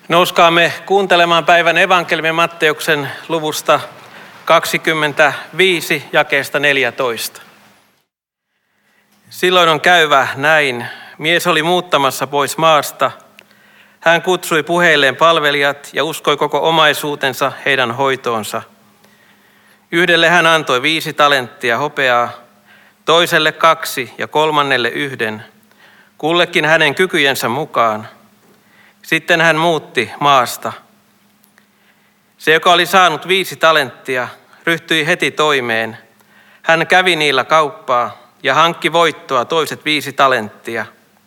Nouskaamme kuuntelemaan päivän evankeliumin Matteuksen luvusta 25 jakeesta 14. Silloin on käyvä näin. Mies oli muuttamassa pois maasta. Hän kutsui puheilleen palvelijat ja uskoi koko omaisuutensa heidän hoitoonsa. Yhdelle hän antoi 5 talenttia hopeaa, toiselle 2 ja kolmannelle 1, kullekin hänen kykyjensä mukaan. Sitten hän muutti maasta. Se, joka oli saanut 5 talenttia, ryhtyi heti toimeen. Hän kävi niillä kauppaa ja hankki voittoa toiset 5 talenttia.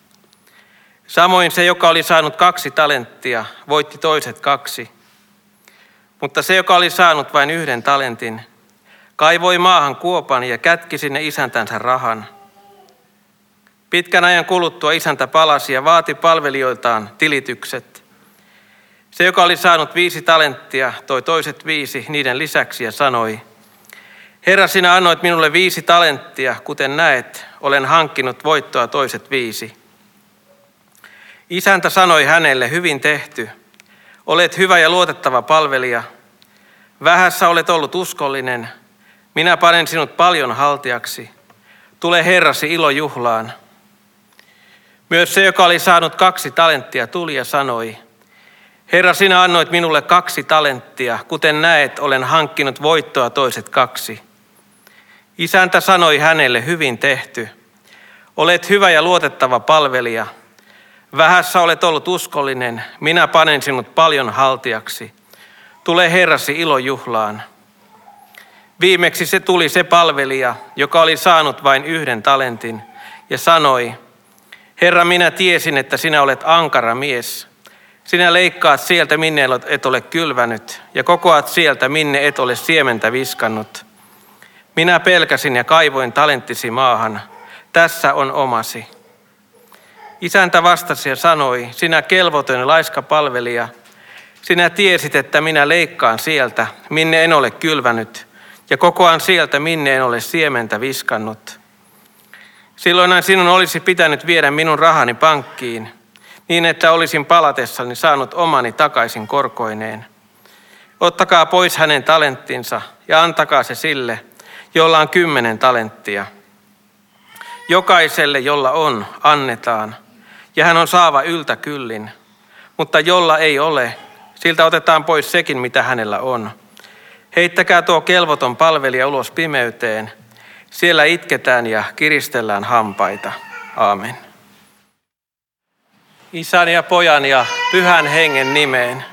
Samoin se, joka oli saanut 2 talenttia, voitti toiset 2. Mutta se, joka oli saanut vain 1 talentin, kaivoi maahan kuopan ja kätki sinne isäntänsä rahan. Pitkän ajan kuluttua isäntä palasi ja vaati palvelijoiltaan tilitykset. Se, joka oli saanut 5 talenttia, toi toiset 5 niiden lisäksi ja sanoi: Herra, sinä annoit minulle 5 talenttia, kuten näet, olen hankkinut voittoa toiset 5. Isäntä sanoi hänelle: hyvin tehty, olet hyvä ja luotettava palvelija. Vähässä olet ollut uskollinen, minä panen sinut paljon haltijaksi. Tule herrasi ilojuhlaan. Myös se, joka oli saanut 2 talenttia, tuli ja sanoi: Herra, sinä annoit minulle 2 talenttia, kuten näet, olen hankkinut voittoa toiset 2. Isäntä sanoi hänelle: hyvin tehty, olet hyvä ja luotettava palvelija. Vähässä olet ollut uskollinen, minä panen sinut paljon haltijaksi. Tule herrasi ilojuhlaan. Viimeksi se tuli se palvelija, joka oli saanut vain 1 talentin, ja sanoi: Herra, minä tiesin, että sinä olet ankara mies. Sinä leikkaat sieltä, minne et ole kylvänyt, ja kokoat sieltä, minne et ole siementä viskannut. Minä pelkäsin ja kaivoin talenttisi maahan. Tässä on omasi. Isäntä vastasi ja sanoi: sinä kelvoton ja laiska palvelija, sinä tiesit, että minä leikkaan sieltä, minne en ole kylvänyt, ja kokoan sieltä, minne en ole siementä viskannut. Silloinhan sinun olisi pitänyt viedä minun rahani pankkiin, niin että olisin palatessani saanut omani takaisin korkoineen. Ottakaa pois hänen talenttinsa ja antakaa se sille, jolla on 10 talenttia. Jokaiselle, jolla on, annetaan, ja hän on saava yltä kyllin. Mutta jolla ei ole, siltä otetaan pois sekin, mitä hänellä on. Heittäkää tuo kelvoton palvelija ulos pimeyteen. Siellä itketään ja kiristellään hampaita. Aamen. Isän ja Pojan ja Pyhän Hengen nimeen.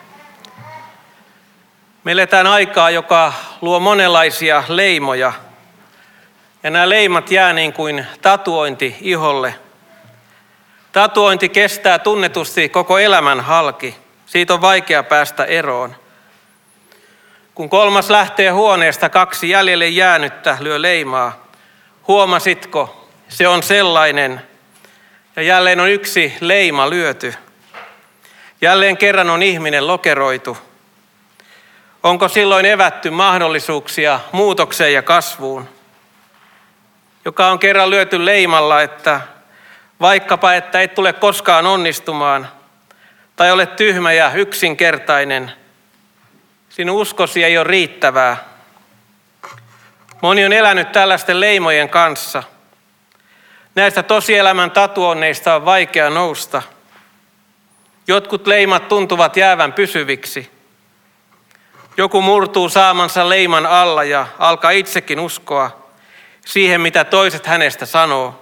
Me eletään aikaa, joka luo monenlaisia leimoja. Ja nämä leimat jää niin kuin tatuointi iholle. Tatuointi kestää tunnetusti koko elämän halki. Siitä on vaikea päästä eroon. Kun 3. lähtee huoneesta, 2 jäljelle jäänyttä lyö leimaa. Huomasitko, se on sellainen. Ja jälleen on 1 leima lyöty. Jälleen kerran on ihminen lokeroitu. Onko silloin evätty mahdollisuuksia muutokseen ja kasvuun? Joka on kerran lyöty leimalla, että vaikkapa, että et tule koskaan onnistumaan, tai olet tyhmä ja yksinkertainen, sinun uskosi ei ole riittävää. Moni on elänyt tällaisten leimojen kanssa. Näistä tosielämän tatuoinneista on vaikea nousta. Jotkut leimat tuntuvat jäävän pysyviksi. Joku murtuu saamansa leiman alla ja alkaa itsekin uskoa siihen, mitä toiset hänestä sanoo.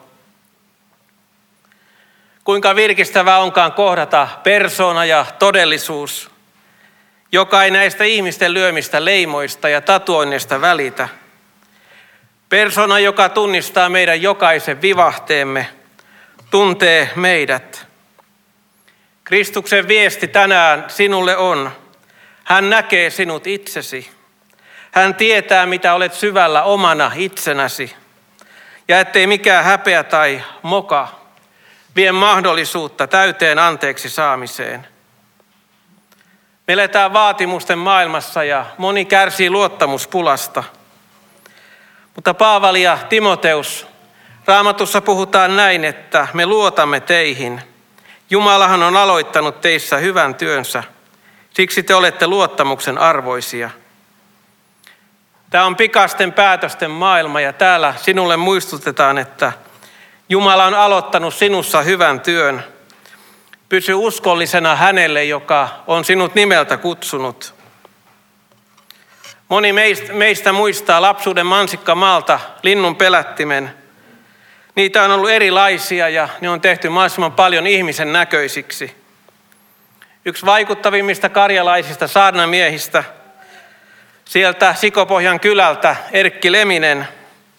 Kuinka virkistävää onkaan kohdata persoona ja todellisuus, joka ei näistä ihmisten lyömistä leimoista ja tatuoinneista välitä. Persona, joka tunnistaa meidän jokaisen vivahteemme, tuntee meidät. Kristuksen viesti tänään sinulle on: hän näkee sinut itsesi. Hän tietää, mitä olet syvällä omana itsenäsi. Ja ettei mikään häpeä tai moka vie mahdollisuutta täyteen anteeksi saamiseen. Me eletään vaatimusten maailmassa ja moni kärsii luottamuspulasta. Mutta Paavali ja Timoteus, Raamatussa puhutaan näin, että me luotamme teihin. Jumalahan on aloittanut teissä hyvän työnsä Siksi te olette luottamuksen arvoisia. Tämä on pikaisten päätösten maailma ja täällä sinulle muistutetaan, että Jumala on aloittanut sinussa hyvän työn. Pysy uskollisena hänelle, joka on sinut nimeltä kutsunut. Moni meistä muistaa lapsuuden mansikkamaalta linnun pelättimen. Niitä on ollut erilaisia ja ne on tehty mahdollisimman paljon ihmisen näköisiksi. Yksi vaikuttavimmista karjalaisista saarnamiehistä sieltä Sikopohjan kylältä, Erkki Leminen,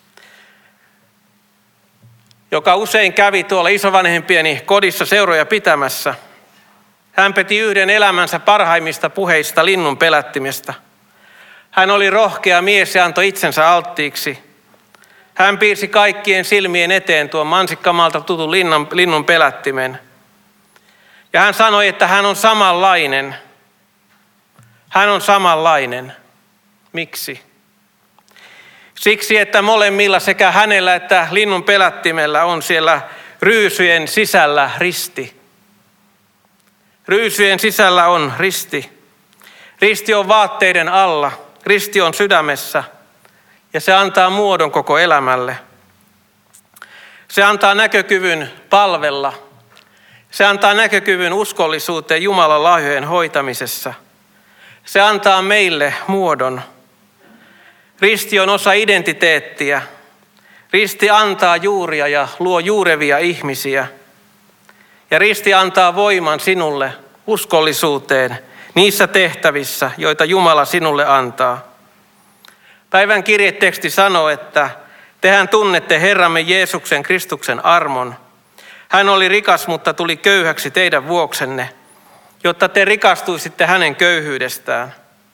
joka usein kävi tuolla isovanhempieni kodissa seuroja pitämässä. Hän piti yhden elämänsä parhaimmista puheista linnun pelättimestä. Hän oli rohkea mies ja antoi itsensä alttiiksi. Hän piirsi kaikkien silmien eteen tuon mansikkamaalta tutun linnun pelättimen. Ja hän sanoi, että hän on samanlainen. Hän on samanlainen. Miksi? Siksi, että molemmilla sekä hänellä että linnun pelättimellä on siellä ryysyjen sisällä risti. Ryysyjen sisällä on risti. Risti on vaatteiden alla. Risti on sydämessä. Ja se antaa muodon koko elämälle. Se antaa näkökyvyn palvella. Se antaa näkökyvyn uskollisuuteen Jumalan lahjojen hoitamisessa. Se antaa meille muodon. Risti on osa identiteettiä. Risti antaa juuria ja luo juurevia ihmisiä. Ja risti antaa voiman sinulle uskollisuuteen niissä tehtävissä, joita Jumala sinulle antaa. Päivän kirjeteksti sanoo, että tehän tunnette Herramme Jeesuksen Kristuksen armon. Hän oli rikas, mutta tuli köyhäksi teidän vuoksenne, jotta te rikastuisitte hänen köyhyydestään.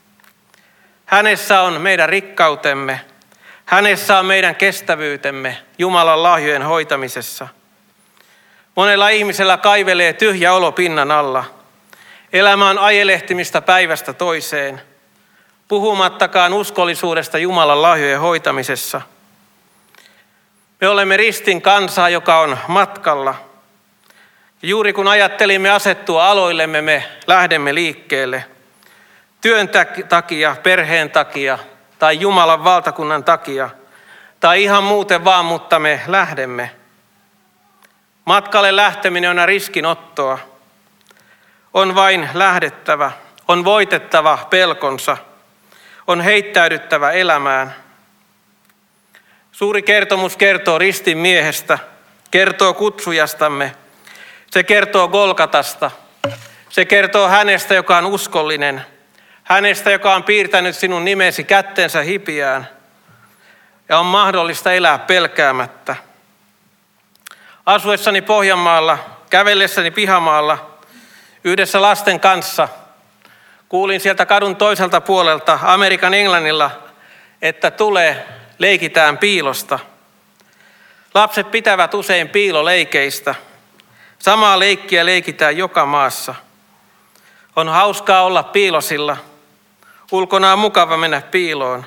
Hänessä on meidän rikkautemme. Hänessä on meidän kestävyytemme Jumalan lahjojen hoitamisessa. Monella ihmisellä kaivelee tyhjä olo pinnan alla. Elämä on ajelehtimistä päivästä toiseen, puhumattakaan uskollisuudesta Jumalan lahjojen hoitamisessa. Me olemme ristin kansaa, joka on matkalla. Ja juuri kun ajattelimme asettua aloillemme, me lähdemme liikkeelle. Työn takia, perheen takia tai Jumalan valtakunnan takia tai ihan muuten vaan, mutta me lähdemme. Matkalle lähteminen on riskinottoa. On vain lähdettävä, on voitettava pelkonsa, on heittäydyttävä elämään. Suuri kertomus kertoo ristin miehestä, kertoo kutsujastamme, se kertoo Golgatasta, se kertoo hänestä, joka on uskollinen, hänestä, joka on piirtänyt sinun nimesi kättensä hipiään ja on mahdollista elää pelkäämättä. Asuessani Pohjanmaalla, kävellessäni pihamaalla yhdessä lasten kanssa, kuulin sieltä kadun toiselta puolelta Amerikan englannilla, että leikitään piilosta. Lapset pitävät usein piiloleikeistä. Samaa leikkiä leikitään joka maassa. On hauskaa olla piilosilla. Ulkona on mukava mennä piiloon.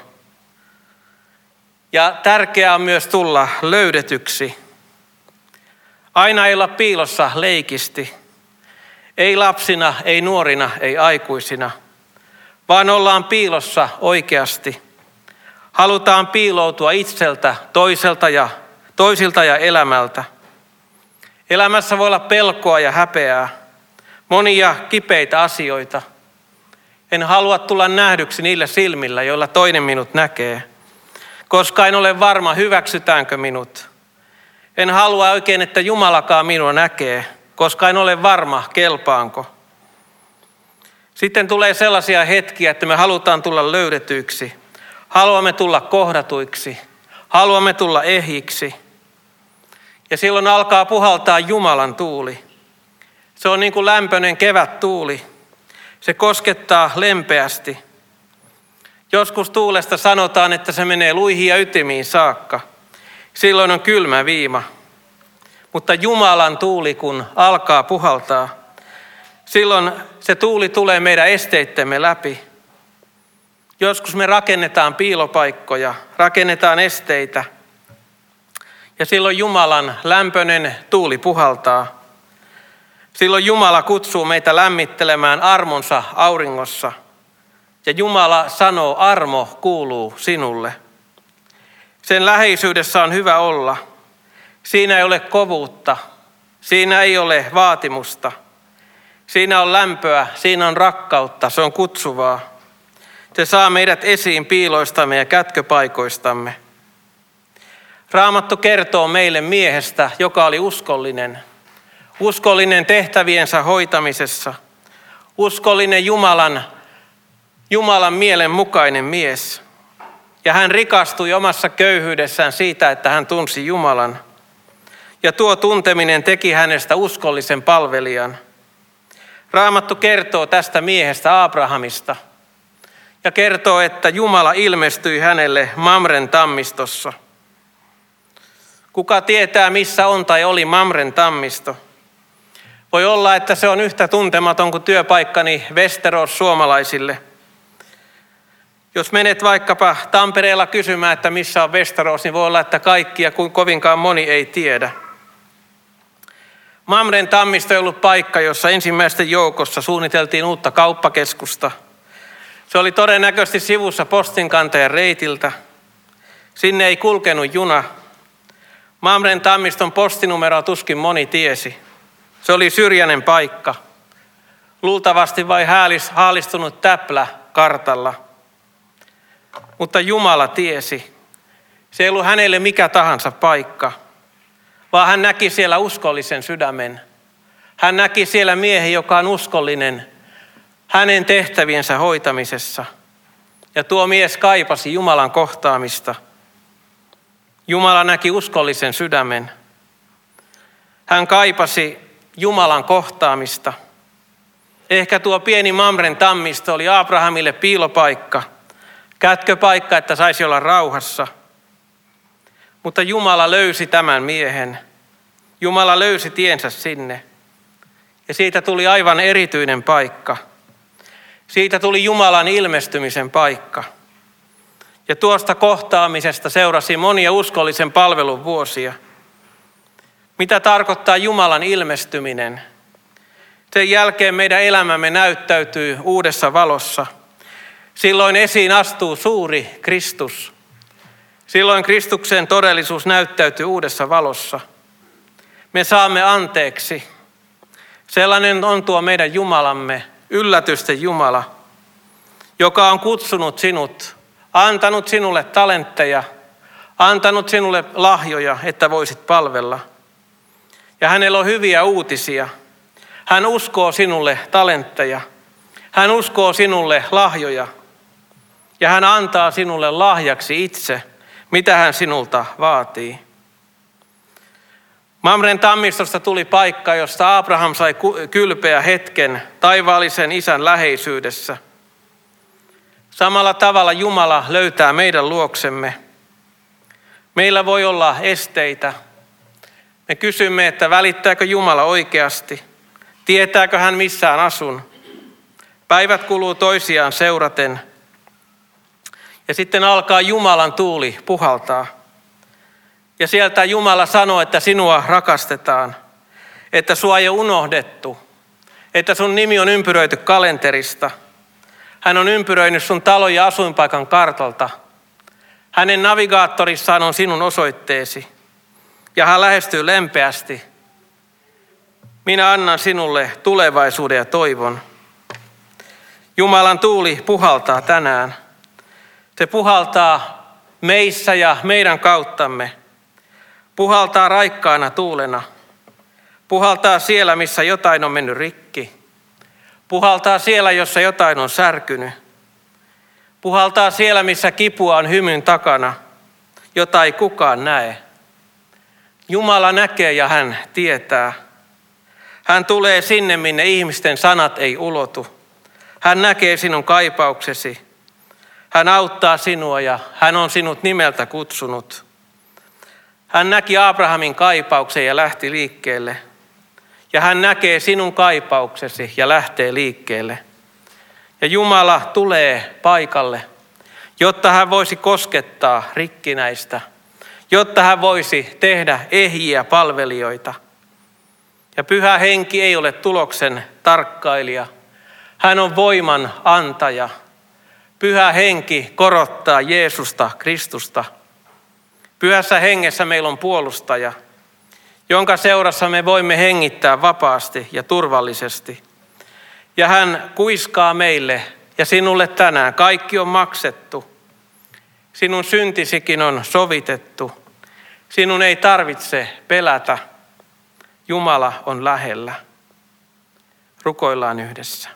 Ja tärkeää on myös tulla löydetyksi. Aina ei olla piilossa leikisti. Ei lapsina, ei nuorina, ei aikuisina. Vaan ollaan piilossa oikeasti. Halutaan piiloutua itseltä, toisilta ja elämältä. Elämässä voi olla pelkoa ja häpeää. Monia kipeitä asioita. En halua tulla nähdyksi niillä silmillä, joilla toinen minut näkee. Koska en ole varma, hyväksytäänkö minut. En halua oikein, että Jumalakaan minua näkee, koska en ole varma, kelpaanko. Sitten tulee sellaisia hetkiä, että me halutaan tulla löydetyiksi. Haluamme tulla kohdatuiksi. Haluamme tulla ehjiksi. Ja silloin alkaa puhaltaa Jumalan tuuli. Se on niin kuin lämpöinen kevättuuli. Se koskettaa lempeästi. Joskus tuulesta sanotaan, että se menee luihin ja ytimiin saakka. Silloin on kylmä viima. Mutta Jumalan tuuli, kun alkaa puhaltaa, silloin se tuuli tulee meidän esteittemme läpi. Joskus me rakennetaan piilopaikkoja, rakennetaan esteitä. Ja silloin Jumalan lämpöinen tuuli puhaltaa. Silloin Jumala kutsuu meitä lämmittelemään armonsa auringossa. Ja Jumala sanoo, armo kuuluu sinulle. Sen läheisyydessä on hyvä olla. Siinä ei ole kovuutta, siinä ei ole vaatimusta. Siinä on lämpöä, siinä on rakkautta, se on kutsuvaa. Se saa meidät esiin piiloistamme ja kätköpaikoistamme. Raamattu kertoo meille miehestä, joka oli uskollinen. Uskollinen tehtäviensä hoitamisessa. Uskollinen Jumalan mielen mukainen mies. Ja hän rikastui omassa köyhyydessään siitä, että hän tunsi Jumalan. Ja tuo tunteminen teki hänestä uskollisen palvelijan. Raamattu kertoo tästä miehestä Abrahamista. Ja kertoo, että Jumala ilmestyi hänelle Mamren tammistossa. Kuka tietää, missä on tai oli Mamren tammisto? Voi olla, että se on yhtä tuntematon kuin työpaikkani Västerås suomalaisille. Jos menet vaikkapa Tampereella kysymään, että missä on Västerås, niin voi olla, että kaikki ja kovinkaan moni ei tiedä. Mamren tammisto ei ollut paikka, jossa ensimmäisten joukossa suunniteltiin uutta kauppakeskusta. Se oli todennäköisesti sivussa postinkantajan reitiltä. Sinne ei kulkenut juna. Mamren tammiston postinumeroa tuskin moni tiesi. Se oli syrjäinen paikka. Luultavasti vain haalistunut täplä kartalla. Mutta Jumala tiesi. Se ei ollut hänelle mikä tahansa paikka, vaan hän näki siellä uskollisen sydämen. Hän näki siellä miehen, joka on uskollinen hänen tehtäviensä hoitamisessa. Ja tuo mies kaipasi Jumalan kohtaamista. Jumala näki uskollisen sydämen. Hän kaipasi Jumalan kohtaamista. Ehkä tuo pieni Mamren tammisto oli Abrahamille piilopaikka, kätköpaikka, että saisi olla rauhassa. Mutta Jumala löysi tämän miehen. Jumala löysi tiensä sinne. Ja siitä tuli aivan erityinen paikka. Siitä tuli Jumalan ilmestymisen paikka. Ja tuosta kohtaamisesta seurasi monia uskollisen palvelun vuosia. Mitä tarkoittaa Jumalan ilmestyminen? Sen jälkeen meidän elämämme näyttäytyy uudessa valossa. Silloin esiin astuu suuri Kristus. Silloin Kristuksen todellisuus näyttäytyy uudessa valossa. Me saamme anteeksi. Sellainen on tuo meidän Jumalamme, yllätysten Jumala, joka on kutsunut sinut, antanut sinulle talentteja, antanut sinulle lahjoja, että voisit palvella. Ja hänellä on hyviä uutisia. Hän uskoo sinulle talentteja. Hän uskoo sinulle lahjoja. Ja hän antaa sinulle lahjaksi itse, mitä hän sinulta vaatii. Mamren tammistosta tuli paikka, josta Abraham sai kylpeä hetken taivaallisen isän läheisyydessä. Samalla tavalla Jumala löytää meidän luoksemme. Meillä voi olla esteitä. Me kysymme, että välittääkö Jumala oikeasti? Tietääkö hän missään asun? Päivät kuluu toisiaan seuraten. Ja sitten alkaa Jumalan tuuli puhaltaa. Ja sieltä Jumala sanoo, että sinua rakastetaan, että sua ei ole unohdettu, että sun nimi on ympyröity kalenterista. Hän on ympyröinyt sun talon ja asuinpaikan kartalta. Hänen navigaattorissaan on sinun osoitteesi. Ja hän lähestyy lempeästi. Minä annan sinulle tulevaisuuden ja toivon. Jumalan tuuli puhaltaa tänään. Se puhaltaa meissä ja meidän kauttamme. Puhaltaa raikkaana tuulena. Puhaltaa siellä, missä jotain on mennyt rikki. Puhaltaa siellä, jossa jotain on särkynyt. Puhaltaa siellä, missä kipua on hymyn takana, jota ei kukaan näe. Jumala näkee ja hän tietää. Hän tulee sinne, minne ihmisten sanat ei ulotu. Hän näkee sinun kaipauksesi. Hän auttaa sinua ja hän on sinut nimeltä kutsunut. Hän näki Abrahamin kaipauksen ja lähti liikkeelle. Ja hän näkee sinun kaipauksesi ja lähtee liikkeelle. Ja Jumala tulee paikalle, jotta hän voisi koskettaa rikkinäistä, jotta hän voisi tehdä ehjiä palvelijoita. Ja Pyhä Henki ei ole tuloksen tarkkailija. Hän on voiman antaja. Pyhä Henki korottaa Jeesusta, Kristusta. Pyhässä Hengessä meillä on puolustaja, jonka seurassa me voimme hengittää vapaasti ja turvallisesti. Ja hän kuiskaa meille ja sinulle tänään, kaikki on maksettu. Sinun syntisikin on sovitettu. Sinun ei tarvitse pelätä. Jumala on lähellä. Rukoillaan yhdessä.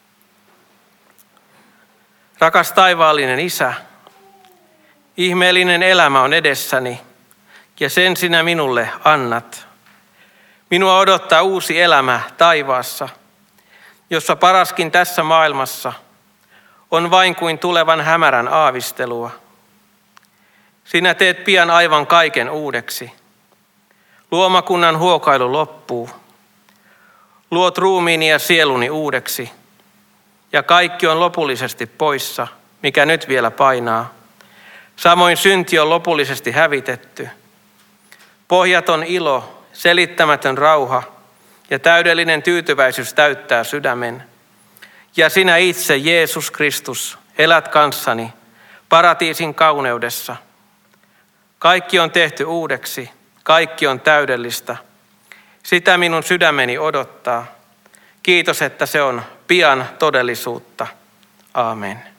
Rakas taivaallinen Isä, ihmeellinen elämä on edessäni ja sen sinä minulle annat. Minua odottaa uusi elämä taivaassa, jossa paraskin tässä maailmassa on vain kuin tulevan hämärän aavistelua. Sinä teet pian aivan kaiken uudeksi. Luomakunnan huokailu loppuu. Luot ruumiini ja sieluni uudeksi. Ja kaikki on lopullisesti poissa, mikä nyt vielä painaa. Samoin synti on lopullisesti hävitetty. Pohjaton ilo, selittämätön rauha ja täydellinen tyytyväisyys täyttää sydämen. Ja sinä itse, Jeesus Kristus, elät kanssani paratiisin kauneudessa. Kaikki on tehty uudeksi, kaikki on täydellistä. Sitä minun sydämeni odottaa. Kiitos, että se on pian todellisuutta. Aamen.